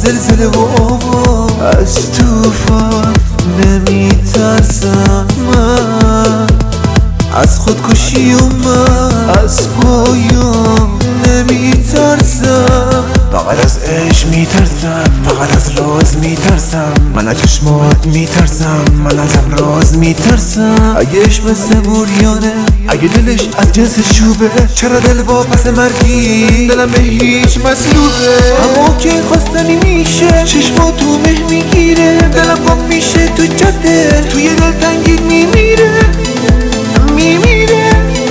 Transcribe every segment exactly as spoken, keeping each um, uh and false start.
زلزله و آوا، از توفان نمیترسم من، از خودکشی و من از پایان نمیترسم. فقط از عشق میترسم، فقط از راز میترسم، من از چشمات میترسم، من از ابراز میترسم. اگه عشق مثل موریانه، اگه دلش از جنس چوبه، چرا دل واپس مرگی دلم به هیچ مسلوبه؟ اما که خواستنی میشه چشمات تو مه میگیره، دلم گم میشه تو جاده، توی دل تنگی میمیره میمیره.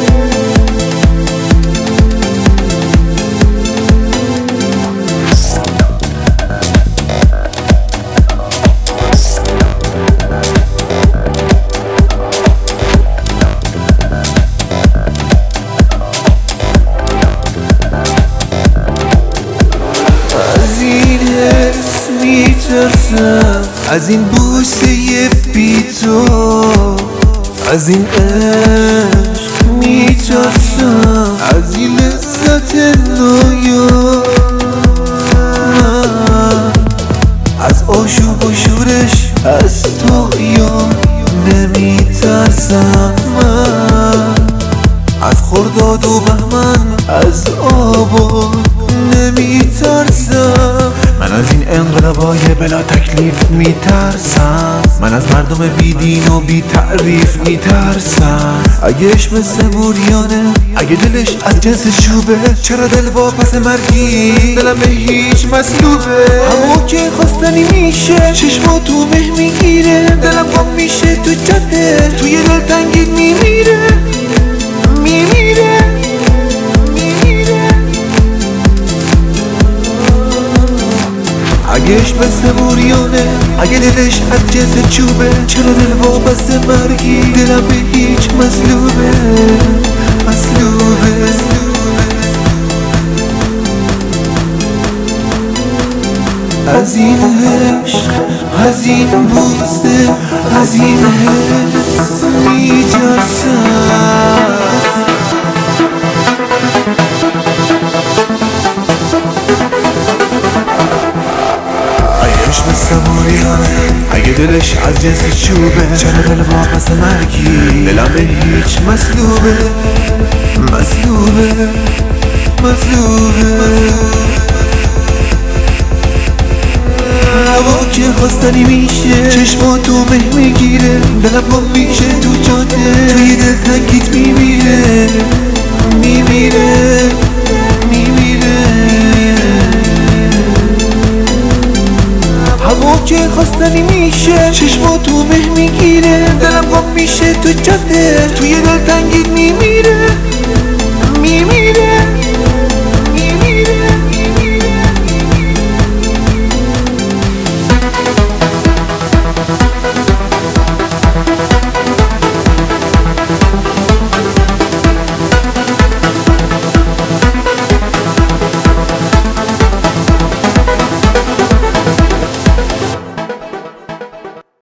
از این بوسه بی تو، از این عشق میترسم، از این لذت نایاب، از آشوب و شورش از طغیان نمیترسم من، از خرداد و بهمن از آباد نمیترسم. من از این انقلابای بلا تکلیف میترسم، من از مردم بی دین و بی تعریف میترسم. اگه عشق مثل موریانه، اگه دلش از جنس چوبه، چرا دل واپس مرگی دلم به هیچ مسلوبه؟ همون که خواستنی میشه چشمات تو مه میگیره، دلم گم میشه تو جاده، توی دل تنگی میمیره میمیره. اگه عشق مثل موریانه، اگه دلش از جنس چوبه، چرا دل واپس مرگی دلم به هیچ مسلوبه مسلوبه. از این عشق، از این بوسه، از این حس میترسم. مثل موریانه، اگه دلش از جنس چوبه، چرا دل واپس مرگی دلم به هیچ مسلوبه مسلوبه مسلوبه. هوا که خواستنی میشه چشمات تو مه میگیره، دلم گم میشه تو جاده، توی دل تنگیت میمیره میمیره میمیره. هوا که خواستنی میشه چشمات تو مه میگیره، دلم گم میشه تو جاده، توی دل تنگیت